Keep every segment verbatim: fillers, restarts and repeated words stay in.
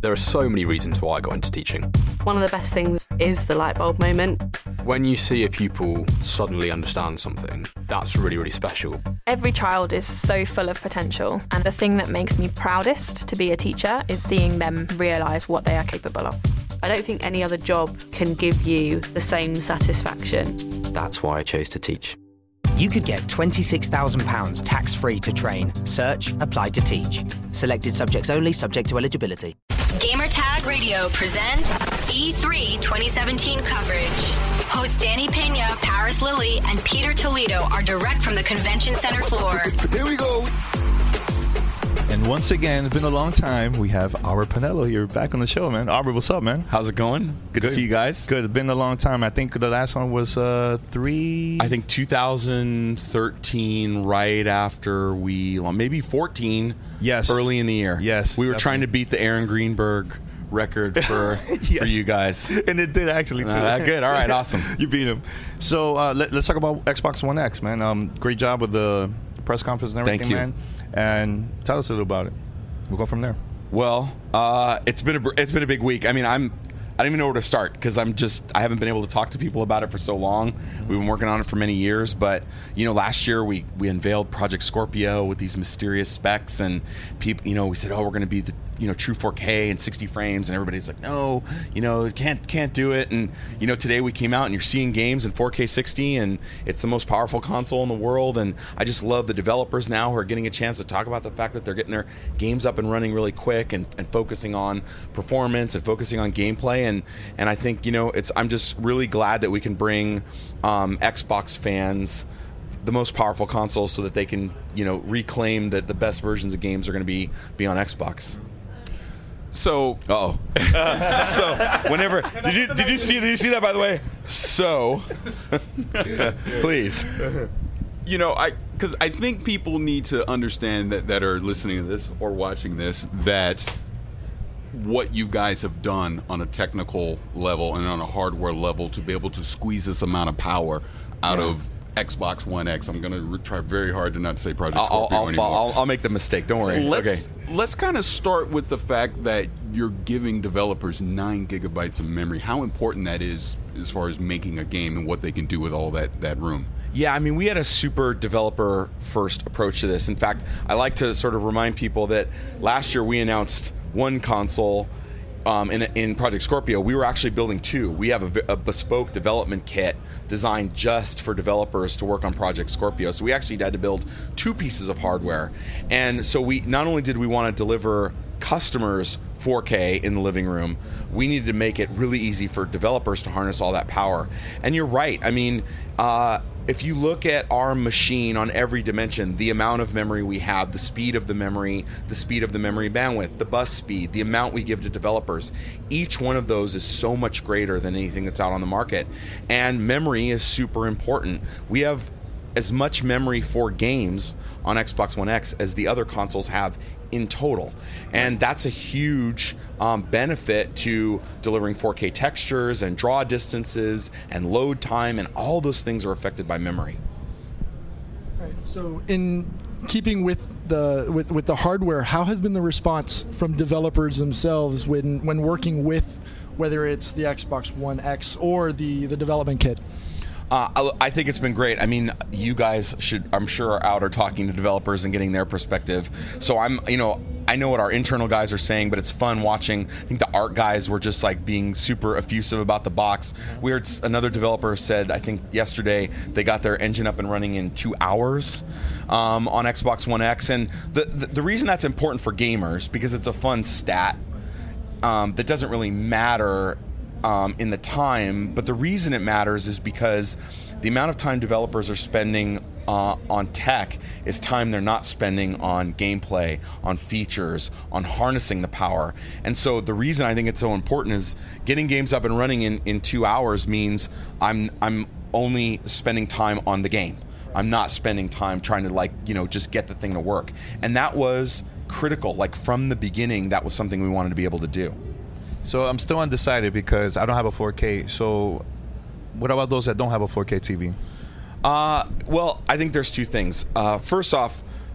There are so many reasons why I got into teaching. One of the best things is the light bulb moment. When you see a pupil suddenly understand something, that's really, really special. Every child is so full of potential, and the thing that makes me proudest to be a teacher is seeing them realise what they are capable of. I don't think any other job can give you the same satisfaction. That's why I chose to teach. You could get twenty-six thousand pounds tax-free to train. Search Apply to Teach. Selected subjects only, subject to eligibility. Gamertag Radio presents E three twenty seventeen coverage. Hosts Danny Pena, Paris Lilly, and Peter Toledo are direct from the convention center floor. Here we go. And once again, it's been a long time. We have Aubrey Pinello here back on the show, man. Aubrey, what's up, man? How's it going? Good, Good to see you guys. Good. It's been a long time. I think the last one was uh, three... I think two thousand thirteen, right after we... Well, maybe fourteen. Yes. Early in the year. Yes. We were definitely. trying to beat the Aaron Greenberg record for, yes. for you guys. And it did, actually, too. Uh, good. All right. Awesome. You beat him. So uh, let, let's talk about Xbox One X, man. Um, great job with the press conference and everything, Thank you. man. And tell us a little about it. We'll go from there. Well, uh, it's been a it's been a big week. I mean, I'm I don't even know where to start because I'm just I haven't been able to talk to people about it for so long. We've been working on it for many years, but you know, last year we we unveiled Project Scorpio with these mysterious specs, and people, you know, we said, oh, we're going to be the you know true four K and sixty frames, and everybody's like, no, you know, can't can't do it. And you know, today we came out and you're seeing games in four K sixty, and it's the most powerful console in the world. And I just love the developers now who are getting a chance to talk about the fact that they're getting their games up and running really quick and, and focusing on performance and focusing on gameplay. And and I think, you know, it's I'm just really glad that we can bring um, Xbox fans the most powerful consoles so that they can, you know, reclaim that the best versions of games are going to be be on Xbox. So, uh-oh. so, whenever did you did you see did you see that, by the way? So, please. You know, I because I think people need to understand that that are listening to this or watching this that what you guys have done on a technical level and on a hardware level to be able to squeeze this amount of power out yeah. of Xbox One X. I'm going to re- try very hard to not say Project I'll, Scorpio I'll, anymore. I'll, I'll make the mistake. Don't worry. Let's okay. let's kind of start with the fact that you're giving developers nine gigabytes of memory. How important that is as far as making a game and what they can do with all that that room. Yeah, I mean, we had a super developer first approach to this. In fact, I like to sort of remind people that last year we announced one console. Um, in, in Project Scorpio, we were actually building two. We have a, a bespoke development kit designed just for developers to work on Project Scorpio. So we actually had to build two pieces of hardware. And so we not only did we want to deliver customers four K in the living room, we needed to make it really easy for developers to harness all that power. And you're right. I mean, uh, if you look at our machine on every dimension, the amount of memory we have, the speed of the memory, the speed of the memory bandwidth, the bus speed, the amount we give to developers, each one of those is so much greater than anything that's out on the market. And memory is super important. We have as much memory for games on Xbox One X as the other consoles have in total. And that's a huge um, benefit to delivering four K textures and draw distances and load time, and all those things are affected by memory. Right. So in keeping with the with, with the hardware, how has been the response from developers themselves when, when working with whether it's the Xbox One X or the, the development kit? Uh, I think it's been great. I mean, you guys should, I'm sure, are out or talking to developers and getting their perspective. So I'm, you know, I know what our internal guys are saying, but it's fun watching. I think the art guys were just like being super effusive about the box. We heard another developer said, I think yesterday, they got their engine up and running in two hours um, on Xbox One X. And the, the the reason that's important for gamers, because it's a fun stat um, that doesn't really matter Um, in the time, but the reason it matters is because the amount of time developers are spending uh, on tech is time they're not spending on gameplay, on features, on harnessing the power. And so the reason I think it's so important is getting games up and running in, in two hours means I'm I'm only spending time on the game. I'm not spending time trying to, like, you know, just get the thing to work. And that was critical. Like, from the beginning, that was something we wanted to be able to do. So I'm still undecided because I don't have a four K. So what about those that don't have a four K T V? Uh, well, I think there's two things. Uh, first off,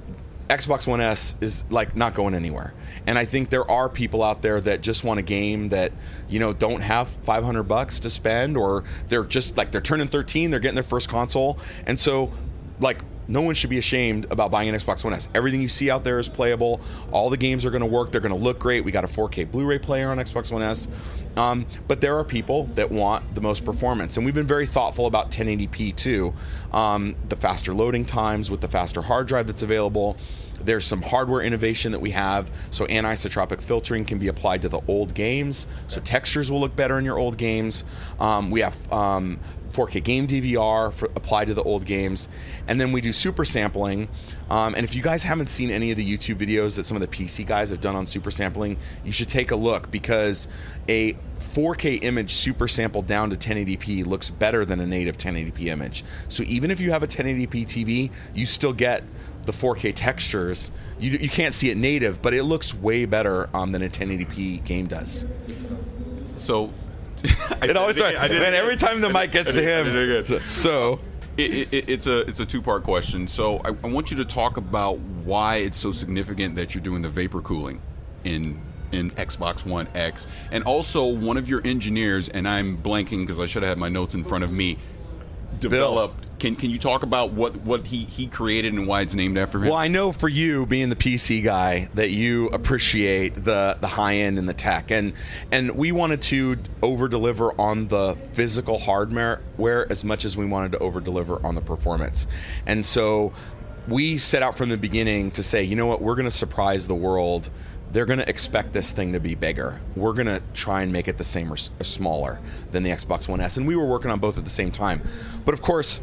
Xbox One S is like not going anywhere. And I think there are people out there that just want a game that, you know, don't have five hundred bucks to spend, or they're just like, they're turning thirteen, they're getting their first console. And so like, no one should be ashamed about buying an Xbox One S. Everything you see out there is playable. All the games are going to work. They're going to look great. We got a four K Blu-ray player on Xbox One S. Um, but there are people that want the most performance. And we've been very thoughtful about ten eighty p too. Um, the faster loading times with the faster hard drive that's available. There's some hardware innovation that we have. So anisotropic filtering can be applied to the old games. So textures will look better in your old games. Um, we have um, four K game D V R for, applied to the old games. And then we do super sampling. Um, and if you guys haven't seen any of the YouTube videos that some of the P C guys have done on super sampling, you should take a look, because a four K image super sampled down to ten eighty p looks better than a native ten eighty p image. So even if you have a ten eighty p T V, you still get the four K textures. You, you can't see it native, but it looks way better um, than a ten eighty p game does. So it always starts. Man, every time the mic gets to him. So it, it, it's a it's a two part question. So I, I want you to talk about why it's so significant that you're doing the vapor cooling in in Xbox One X, and also one of your engineers, and I'm blanking because I should have had my notes in front of me, developed. Can can you talk about what, what he, he created and why it's named after him? Well, I know for you, being the P C guy, that you appreciate the, the high end and the tech, and and we wanted to over deliver on the physical hardware as much as we wanted to over deliver on the performance, and so we set out from the beginning to say, you know what, we're going to surprise the world. They're going to expect this thing to be bigger. We're going to try and make it the same or, or smaller than the Xbox One S. And we were working on both at the same time. But of course,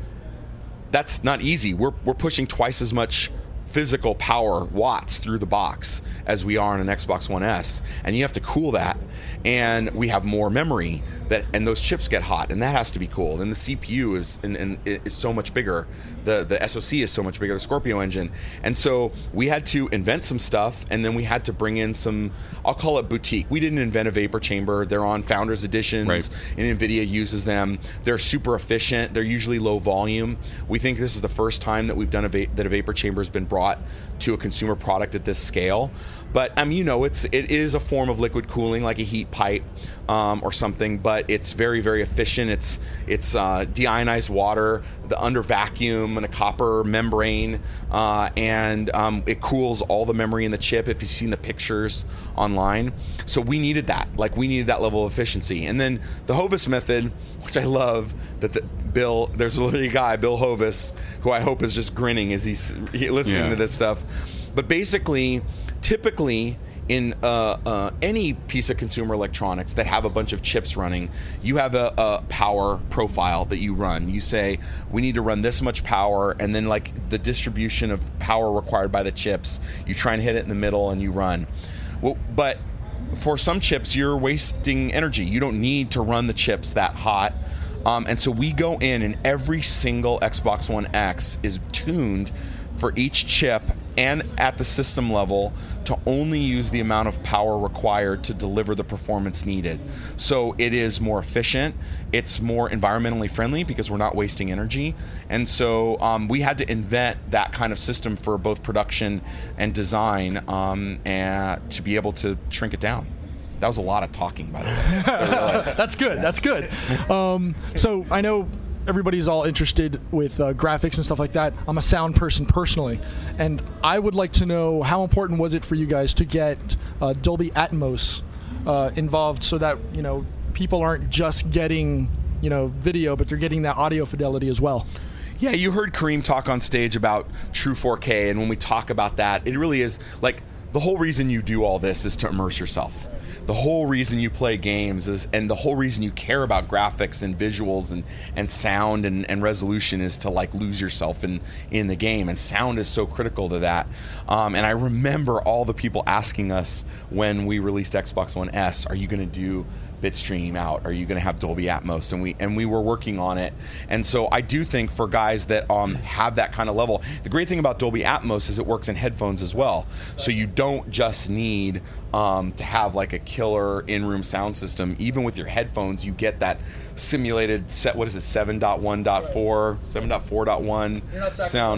that's not easy. We're, we're pushing twice as much physical power watts through the box as we are on an Xbox One S, and you have to cool that, and we have more memory, that and those chips get hot, and that has to be cooled, and the C P U is and, and is so much bigger, the the S O C is so much bigger, the Scorpio engine, and so we had to invent some stuff, and then we had to bring in some, I'll call it boutique. We didn't invent a vapor chamber. They're on Founders Editions, right, and NVIDIA uses them. They're super efficient. They're usually low volume. We think this is the first time that we've done a va- that a vapor chamber has been brought to a consumer product at this scale. But I mean, you know, it's it is a form of liquid cooling, like a heat pipe um, or something. But it's very, very efficient. It's it's uh, deionized water, the under vacuum, and a copper membrane, uh, and um, it cools all the memory in the chip. If you've seen the pictures online, so we needed that. Like we needed that level of efficiency. And then the Hovis method, which I love, that the, Bill, there's a little guy, Bill Hovis, who I hope is just grinning as he's he, listening yeah. to this stuff. But basically, typically in uh, uh, any piece of consumer electronics that have a bunch of chips running, you have a, a power profile that you run. You say, we need to run this much power, and then like the distribution of power required by the chips, you try and hit it in the middle and you run. Well, but for some chips, you're wasting energy. You don't need to run the chips that hot. Um, and so we go in, and every single Xbox One X is tuned for each chip and at the system level to only use the amount of power required to deliver the performance needed. So it is more efficient, it's more environmentally friendly because we're not wasting energy. And so um, we had to invent that kind of system for both production and design um, and to be able to shrink it down. That was a lot of talking, by the way. So That's good. That's good. Um, so I know everybody's all interested with uh, graphics and stuff like that. I'm a sound person personally, and I would like to know, how important was it for you guys to get uh, Dolby Atmos uh, involved, so that, you know, people aren't just getting, you know, video, but they're getting that audio fidelity as well? Yeah, you heard Kareem talk on stage about true four K, and when we talk about that, it really is like the whole reason you do all this is to immerse yourself. The whole reason you play games is, and the whole reason you care about graphics and visuals and, and sound and, and resolution is to like lose yourself in, in the game. And sound is so critical to that. Um, and I remember all the people asking us when we released Xbox One S, are you going to do Bitstream out? Are you going to have Dolby Atmos? And we and we were working on it. And so I do think for guys that um, have that kind of level, the great thing about Dolby Atmos is it works in headphones as well. So you don't just need um, to have like a killer in-room sound system. Even with your headphones, you get that simulated set. What is it? seven point one point four, seven point four point one sound.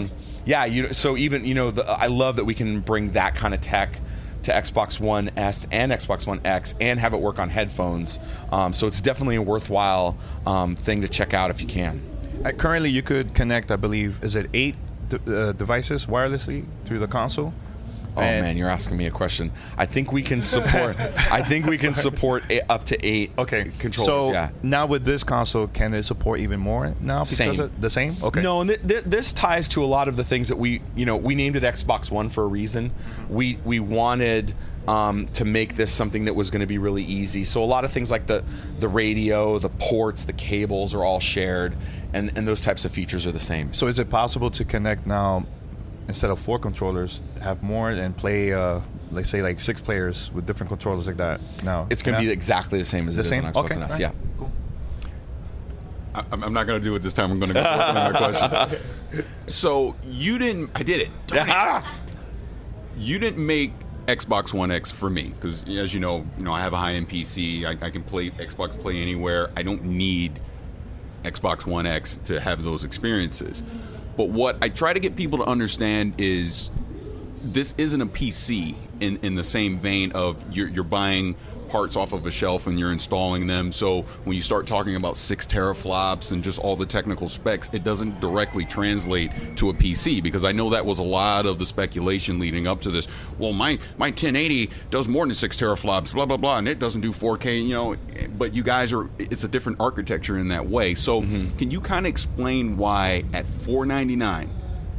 Yeah, you so even you know the, I love that we can bring that kind of tech to Xbox One S and Xbox One X and have it work on headphones. Um, so it's definitely a worthwhile um, thing to check out if you can. Uh, currently, you could connect, I believe, is it eight d- uh, devices wirelessly through the console? Oh and man, you're asking me a question. I think we can support. I think we can support eight, up to eight. Okay, controllers. So yeah. now with this console, can it support even more now? Because Same. of the same. Okay. No, and th- th- this ties to a lot of the things that we, you know, we named it Xbox One for a reason. Mm-hmm. We we wanted um, to make this something that was going to be really easy. So a lot of things like the the radio, the ports, the cables are all shared, and and those types of features are the same. So is it possible to connect now? Instead of four controllers, have more and play, uh, let's say, like six players with different controllers like that? No, it's going to yeah. be exactly the same as the it same? is on Xbox okay. One S. Right. Yeah. Cool. I, I'm not going to do it this time. I'm going to go for my question. So you didn't. I did it. it. You didn't make Xbox One X for me because, as you know, you know I have a high-end P C. I, I can play Xbox Play Anywhere. I don't need Xbox One X to have those experiences. But what I try to get people to understand is this isn't a P C in, in the same vein of you're, you're buying parts off of a shelf and you're installing them. So when you start talking about six teraflops and just all the technical specs, it doesn't directly translate to a P C, because I know that was a lot of the speculation leading up to this. Well, my, my ten eighty does more than six teraflops, blah, blah, blah, and it doesn't do four K, you know, but you guys are, it's a different architecture in that way. So mm-hmm. can you kind of explain why at four ninety-nine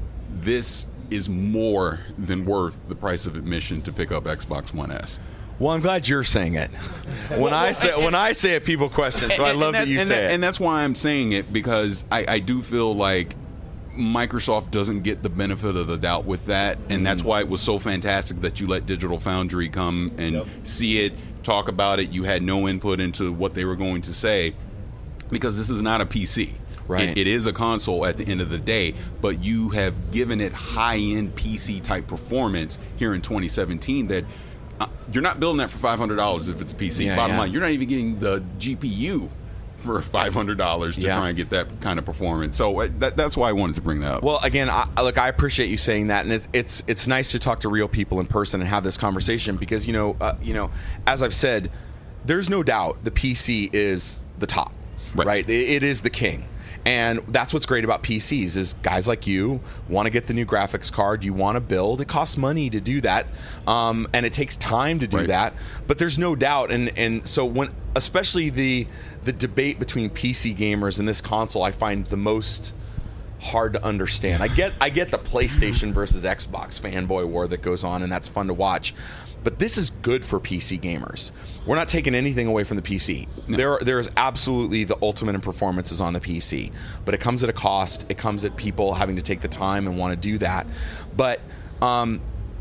this is more than worth the price of admission to pick up Xbox One S? Well, I'm glad you're saying it. When I say when I say it, people question. So I love that, that you and say that, it. And that's why I'm saying it, because I, I do feel like Microsoft doesn't get the benefit of the doubt with that, and mm. that's why it was so fantastic that you let Digital Foundry come and yep. see it, talk about it. You had no input into what they were going to say, because this is not a P C. Right. It, it is a console at the end of the day, but you have given it high-end P C-type performance here in twenty seventeen that uh, you're not building that for five hundred dollars if it's a P C. Yeah, Bottom yeah. line, you're not even getting the G P U for five hundred dollars to yeah. try and get that kind of performance. So uh, that, that's why I wanted to bring that up. Well, again, I, look, I appreciate you saying that, and it's it's it's nice to talk to real people in person and have this conversation, because you know, uh, you know, as I've said, there's no doubt the P C is the top, right? right? It, it is the king. And that's what's great about P Cs is guys like you want to get the new graphics card, you want to build. It costs money to do that, um, and it takes time to do right. that. But there's no doubt, and and so when, especially the the debate between P C gamers and this console, I find the most hard to understand. I get I get the PlayStation versus Xbox fanboy war that goes on, and that's fun to watch. But this is good for P C gamers. We're not taking anything away from the P C. No. There, there is absolutely the ultimate in performances on the P C, but it comes at a cost. It comes at people having to take the time and want to do that. But um,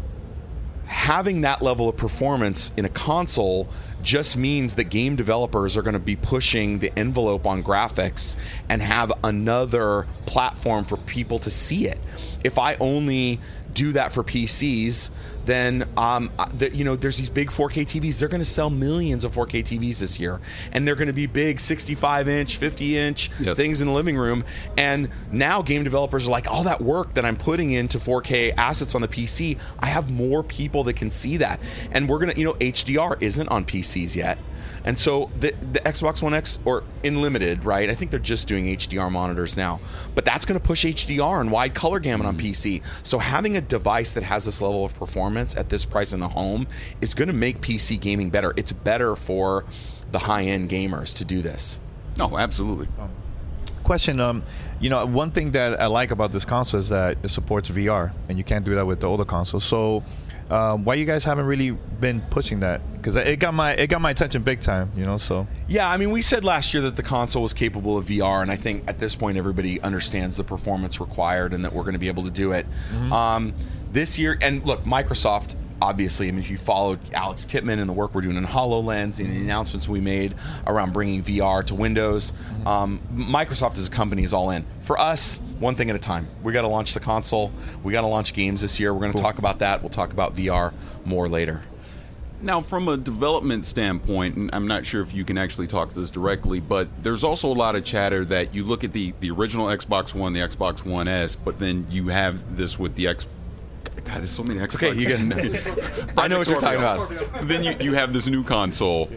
having that level of performance in a console just means that game developers are going to be pushing the envelope on graphics and have another platform for people to see it. If I only do that for P Cs, then um, the, you know, there's these big four K T Vs. They're going to sell millions of four K T Vs this year, and they're going to be big sixty-five inch, fifty inch yes. things in the living room. And now game developers are like, all that work that I'm putting into four K assets on the P C, I have more people that can see that. And we're going to, you know, H D R isn't on P Cs yet. And so the, the Xbox One X, or in limited, right? I think they're just doing H D R monitors now. But that's going to push H D R and wide color gamut mm-hmm. on P C. So having a device that has this level of performance at this price in the home is going to make P C gaming better. It's better for the high-end gamers to do this. No, absolutely. Question, um, you know, one thing that I like about this console is that it supports V R, and you can't do that with the older consoles. So uh, why you guys haven't really been pushing that? Because it got my it got my attention big time, you know. So yeah, I mean, we said last year that the console was capable of V R, and I think at this point everybody understands the performance required and that we're going to be able to do it. Mm-hmm. Um, this year, and look, Microsoft, obviously, I mean, if you followed Alex Kipman and the work we're doing in HoloLens and the announcements we made around bringing V R to Windows, um, Microsoft as a company is all in. For us, one thing at a time. We got to launch the console. We got to launch games this year. We're going to cool. talk about that. We'll talk about V R more later. Now, from a development standpoint, and I'm not sure if you can actually talk to this directly, but there's also a lot of chatter that you look at the, the original Xbox One, the Xbox One S, but then you have this with the X. God, there's so many Xbox. Okay, you can. I know what you're talking about. Then you, you have this new console.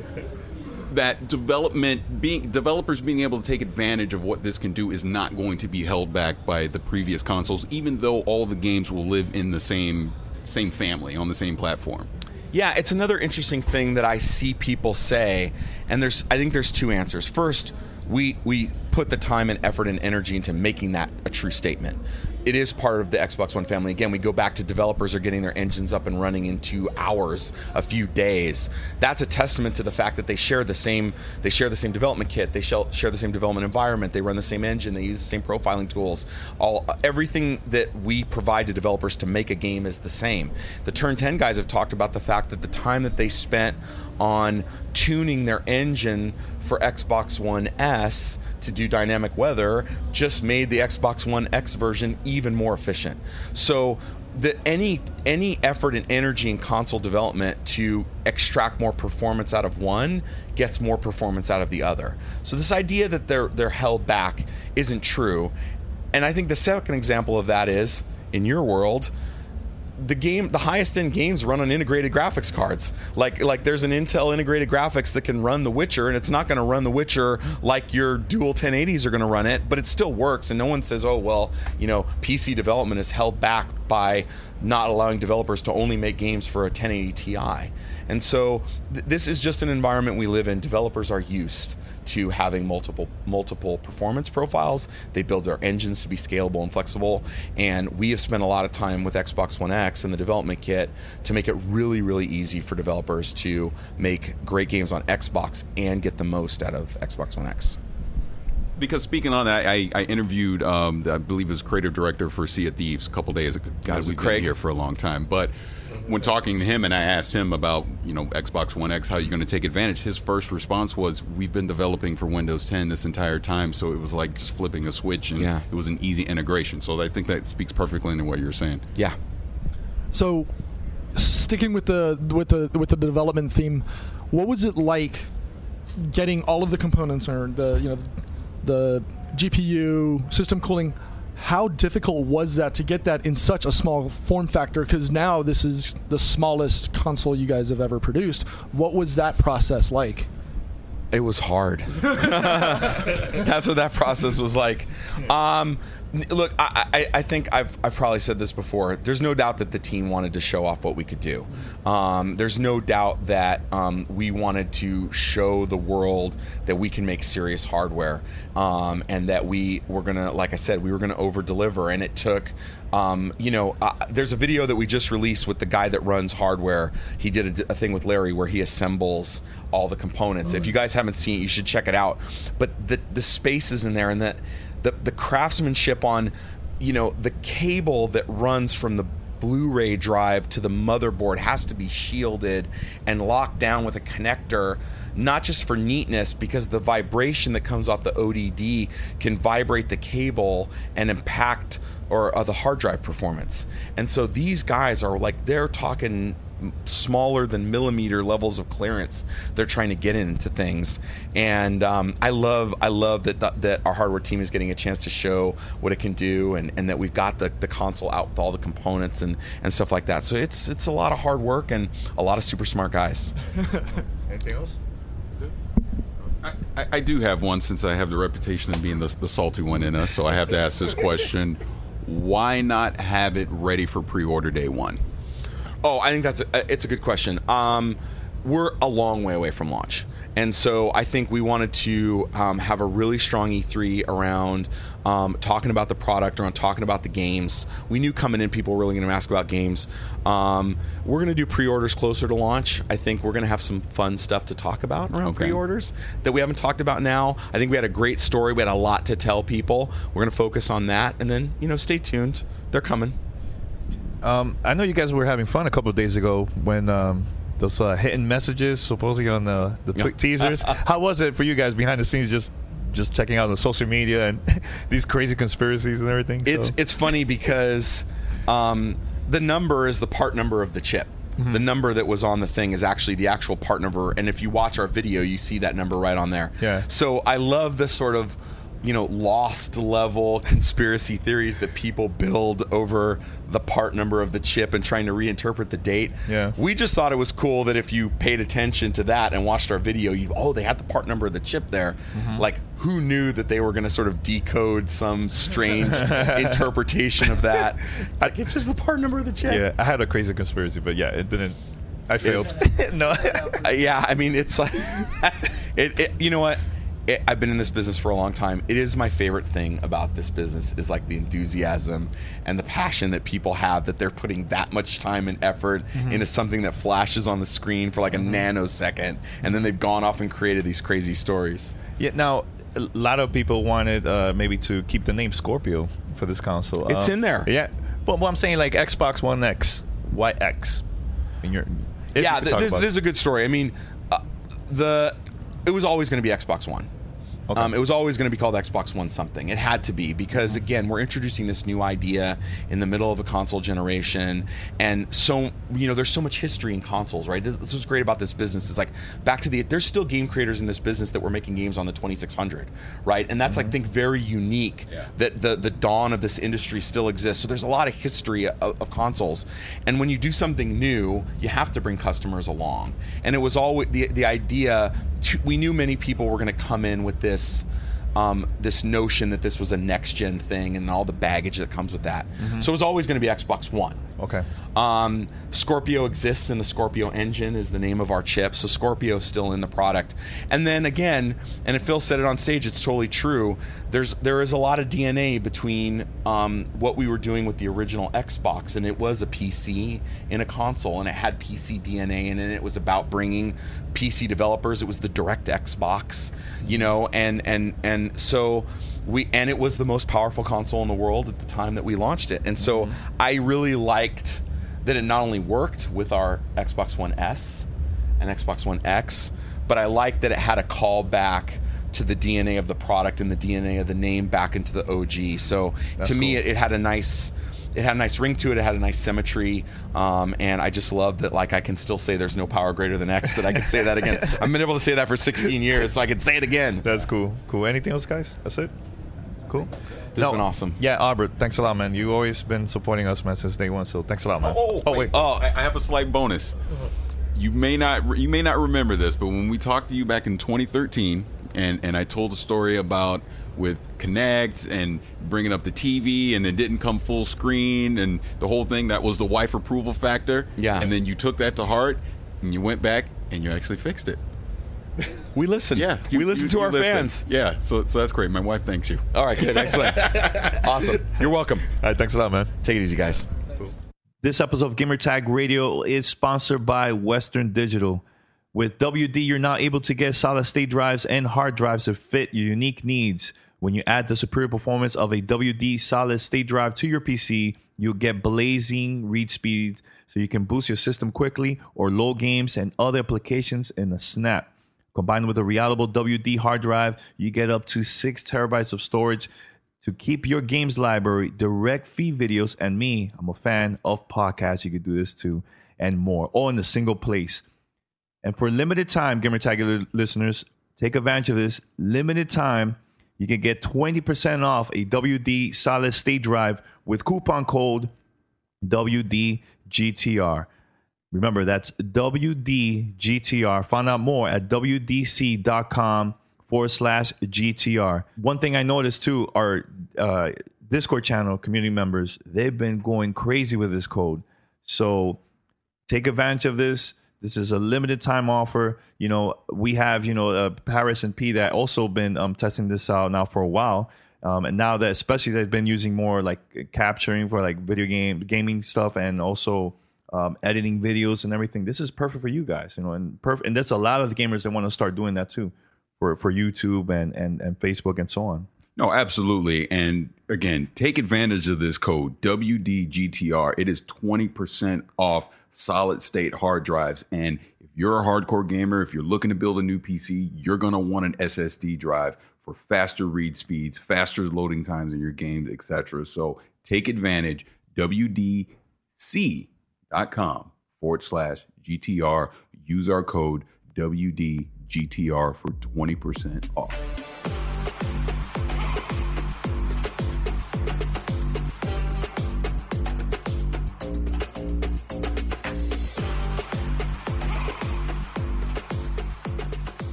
That development being developers being able to take advantage of what this can do is not going to be held back by the previous consoles, even though all the games will live in the same same family on the same platform. Yeah, it's another interesting thing that I see people say, and there's I think there's two answers. First, we we put the time and effort and energy into making that a true statement. It is part of the Xbox One family. Again, we go back to developers are getting their engines up and running in two hours, a few days. That's a testament to the fact that they share the same they share the same development kit, they share the same development environment, they run the same engine, they use the same profiling tools. All everything that we provide to developers to make a game is the same. The Turn ten guys have talked about the fact that the time that they spent on tuning their engine for Xbox One S to do dynamic weather just made the Xbox One X version even more efficient. So that any any effort and energy in console development to extract more performance out of one gets more performance out of the other. So this idea that they're they're held back isn't true. And I think the second example of that is in your world, the game, the highest end games run on integrated graphics cards. Like like there's an Intel integrated graphics that can run The Witcher, and it's not going to run The Witcher like your dual ten eighties are going to run it, but it still works. And no one says, oh well, you know, P C development is held back by not allowing developers to only make games for a ten eighty Ti. And so th- this is just an environment we live in. Developers are used to having multiple multiple performance profiles. They build their engines to be scalable and flexible, and we have spent a lot of time with Xbox One X and the development kit to make it really, really easy for developers to make great games on Xbox and get the most out of Xbox One X. Because speaking on that, I, I interviewed, um, I believe, his creative director for Sea of Thieves a couple days ago. God, we've been here for a long time. But when talking to him and I asked him about, you know, Xbox One X, how you're going to take advantage, his first response was, we've been developing for Windows ten this entire time, so it was like just flipping a switch, and yeah. it was an easy integration. So I think that speaks perfectly into what you're saying. Yeah. So sticking with the with the with the development theme, what was it like getting all of the components, or the you know the G P U, system cooling? How difficult was that to get that in such a small form factor? Because now this is the smallest console you guys have ever produced. What was that process like? It was hard. That's what that process was like. Um, look, I, I, I think I've, I've probably said this before. There's no doubt that the team wanted to show off what we could do. Um, there's no doubt that um, we wanted to show the world that we can make serious hardware, um, and that we were going to, like I said, we were going to over-deliver. And it took, um, you know, uh, there's a video that we just released with the guy that runs hardware. He did a, a thing with Larry where he assembles all the components. If you guys haven't seen it, you should check it out. But the the spaces in there, and that the the craftsmanship on, you know, the cable that runs from the Blu-ray drive to the motherboard has to be shielded and locked down with a connector, not just for neatness, because the vibration that comes off the O D D can vibrate the cable and impact or uh, the hard drive performance. And so these guys are like, they're talking smaller than millimeter levels of clearance they're trying to get into things. And um, I love I love that th- that our hardware team is getting a chance to show what it can do, and, and that we've got the, the console out with all the components and, and stuff like that. So it's it's a lot of hard work and a lot of super smart guys. Anything else? I, I do have one, since I have the reputation of being the, the salty one in us, so I have to ask this question. Why not have it ready for pre-order day one? Oh, I think that's a, it's a good question. Um, we're a long way away from launch. And so I think we wanted to um, have a really strong E three around um, talking about the product, around talking about the games. We knew coming in people were really going to ask about games. Um, we're going to do pre-orders closer to launch. I think we're going to have some fun stuff to talk about around okay. pre-orders that we haven't talked about now. I think we had a great story. We had a lot to tell people. We're going to focus on that. And then, you know, stay tuned. They're coming. Um, I know you guys were having fun a couple of days ago when um, those uh, hidden messages supposedly on the, the tw- teasers. How was it for you guys behind the scenes, just just checking out the social media and these crazy conspiracies and everything? So. It's it's funny because um, the number is the part number of the chip. Mm-hmm. The number that was on the thing is actually the actual part number, and if you watch our video, you see that number right on there. Yeah. So I love this sort of, you know, lost level conspiracy theories that people build over the part number of the chip and trying to reinterpret the date. Yeah. We just thought it was cool that if you paid attention to that and watched our video, you oh, they had the part number of the chip there. Mm-hmm. Like, who knew that they were going to sort of decode some strange interpretation of that? It's like, it's just the part number of the chip. Yeah, I had a crazy conspiracy, but yeah, it didn't. I failed. no. Yeah, I mean, it's like, it, it, you know what? It, I've been in this business for a long time. It is my favorite thing about this business is like the enthusiasm and the passion that people have, that they're putting that much time and effort mm-hmm. into something that flashes on the screen for like a mm-hmm. nanosecond, and then they've gone off and created these crazy stories. Yeah. Now, a lot of people wanted uh, maybe to keep the name Scorpio for this console. It's um, in there. Yeah. But what I'm saying, like Xbox One X, why X? And you're, yeah, th- this, this is a good story. I mean, uh, the it was always going to be Xbox One. Okay. Um, it was always going to be called Xbox One something. It had to be because, again, we're introducing this new idea in the middle of a console generation. And so, you know, there's so much history in consoles, right? This, this was great about this business. It's like, back to the, there's still game creators in this business that were making games on the twenty-six hundred, right? And that's, mm-hmm. I think, very unique yeah. that the, the dawn of this industry still exists. So there's a lot of history of, of consoles. And when you do something new, you have to bring customers along. And it was always the, the idea, to, we knew many people were going to come in with this This, um, this notion that this was a next-gen thing and all the baggage that comes with that. Mm-hmm. So it was always going to be Xbox One. Okay. Um, Scorpio exists, and the Scorpio engine is the name of our chip. So Scorpio's still in the product. And then again, and if Phil said it on stage, it's totally true. There's there is a lot of D N A between um, what we were doing with the original Xbox, and it was a P C in a console, and it had P C D N A, and it was about bringing P C developers. It was the direct Xbox, you know, and and and so. We, and it was the most powerful console in the world at the time that we launched it. And so mm-hmm. I really liked that it not only worked with our Xbox One S and Xbox One X, but I liked that it had a call back to the D N A of the product and the D N A of the name back into the O G. So That's to cool. me, it, it had a nice... It had a nice ring to it. It had a nice symmetry, um, and I just love that. Like I can still say there's no power greater than X. That I can say that again. I've been able to say that for sixteen years, so I can say it again. That's cool. Cool. Anything else, guys? That's it. Cool. This no, has been awesome. Yeah, Albert, thanks a lot, man. You've always been supporting us, man, since day one. So thanks a lot, man. Oh, oh, wait. Oh, I have a slight bonus. You may not you may not remember this, but when we talked to you back in twenty thirteen, and and I told a story about with Kinect and bringing up the T V, and it didn't come full screen, and the whole thing, that was the wife approval factor. Yeah. And then you took that to heart, and you went back, and you actually fixed it. We listen. Yeah. You, we listen you, to you our listen. fans. Yeah. So so that's great. My wife thanks you. All right. Good. Excellent. Awesome. You're welcome. All right. Thanks a lot, man. Take it easy, guys. Cool. This episode of Gamertag Radio is sponsored by Western Digital. With W D, you're now able to get solid-state drives and hard drives to fit your unique needs. When you add the superior performance of a W D solid-state drive to your P C, you'll get blazing read speed so you can boost your system quickly or load games and other applications in a snap. Combined with a reliable W D hard drive, you get up to six terabytes of storage to keep your games library, direct feed videos, and me, I'm a fan of podcasts. You could do this too, and more, all in a single place. And for limited time, Gamertag listeners, take advantage of this. Limited time, you can get twenty percent off a W D solid state drive with coupon code W D G T R. Remember, that's W D G T R. Find out more at W D C dot com forward slash G T R. One thing I noticed too, our uh, Discord channel community members, they've been going crazy with this code. So take advantage of this. This is a limited time offer. You know, we have, you know, uh, Paris and P that also been um, testing this out now for a while. Um, and now that especially they've been using more like capturing for like video game gaming stuff and also um, editing videos and everything. This is perfect for you guys, you know, and perfect. And there's a lot of the gamers that want to start doing that too for, for YouTube and, and, and Facebook and so on. No, absolutely. And again, take advantage of this code W D G T R. It is twenty percent off solid state hard drives. And if you're a hardcore gamer, if you're looking to build a new P C, you're going to want an S S D drive for faster read speeds, faster loading times in your games, et cetera. So take advantage, W D C dot com forward slash GTR. Use our code W D G T R for twenty percent off.